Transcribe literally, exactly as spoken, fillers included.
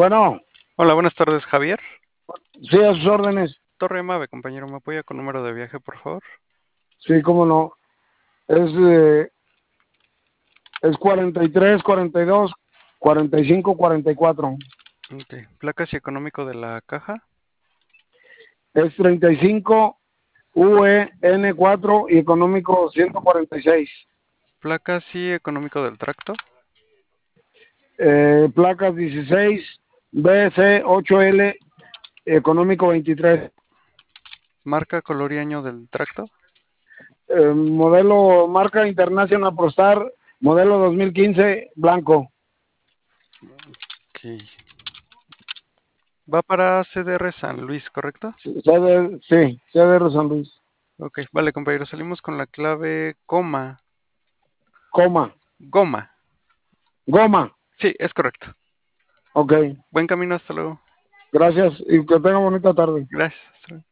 Bueno, Hola, buenas tardes, Javier. sí, a sus órdenes. Torre Mave, compañero, ¿me apoya con número de viaje, por favor? Sí, cómo no. Es, eh, es cuarenta y tres, cuarenta y dos, cuarenta y cinco, cuarenta y cuatro. Ok. Placas y económico de la caja. Es treinta y cinco, U E N cuatro y económico ciento cuarenta y seis. Placas y económico del tracto. Eh, placas dieciséis, B C ocho L, económico veintitrés. Marca, color y año del tracto. Eh, modelo marca International ProStar, modelo dos mil quince, blanco. Ok. Va para C D R San Luis, ¿correcto? C D, sí, C D R San Luis. Ok, vale, compañero, salimos con la clave coma. Coma. Goma. Goma. Sí, es correcto. Ok. Buen camino, hasta luego. Gracias y que tenga bonita tarde. Gracias. Hasta luego.